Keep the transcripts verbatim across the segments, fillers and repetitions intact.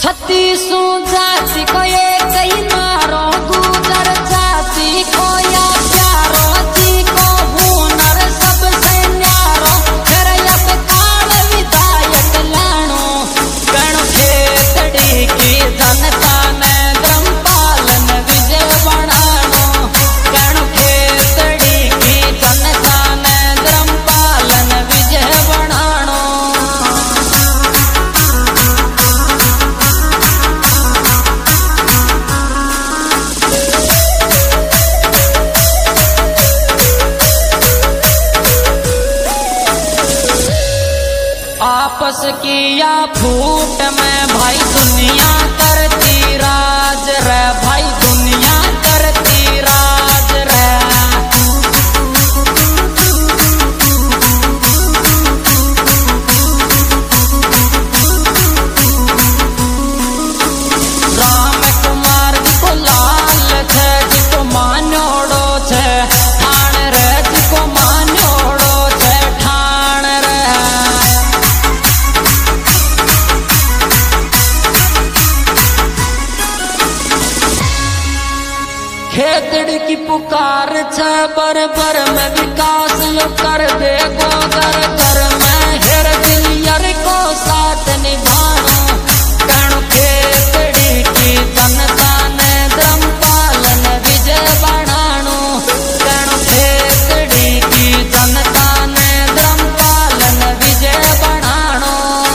छत्तीसों जाति को एक ही नारो गुजर जाति को या प्यारो जी को हुनर सबसे न्यारो फिर अब काल विधायक लाणो गण खेतड़ी की जनता ने धर्मपालन विजय बनानो गण खेतड़ी की जनता ने धर्मपालन विजय बनानो। आपस किया फूट में भाई दुनिया करती राज रे भाई दुनिया करती राज रे। राम कुमार को लाल छे जिको मान्योड़ो छे ठाण रे जिको मान्योड़ो छे ठाण रे। खेतड़ी की पुकार छे बर बर में विकास यो कर दे गोदर कर में हेर दिलियर को साथ निभानो कण खेतड़ी की जनता ने धर्मपालन विजय बनानो कण खेतड़ी की जनता ने धर्मपालन विजय बनानो।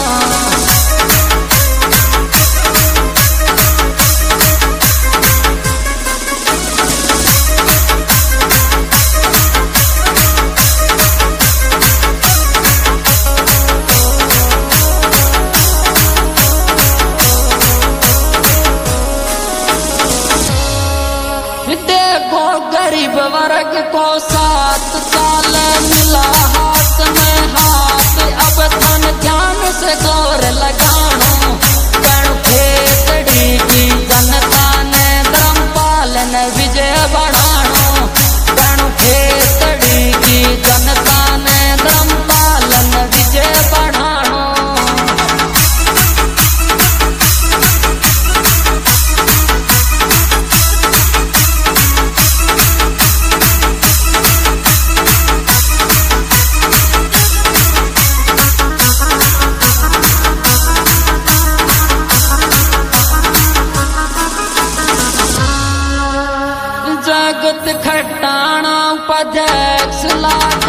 देखो गरीब वर्ग को साथ साल मिला हाथ में हाथ अब तन ध्यान से गौर लगानो गण खेतड़ी की जनता ने धर्मपालन विजय बढ़ानो गण खेतड़ी की जनता ने धर्मपालन विजय बढ़ानो। जगत खटाणा उपाध्यक्ष लाग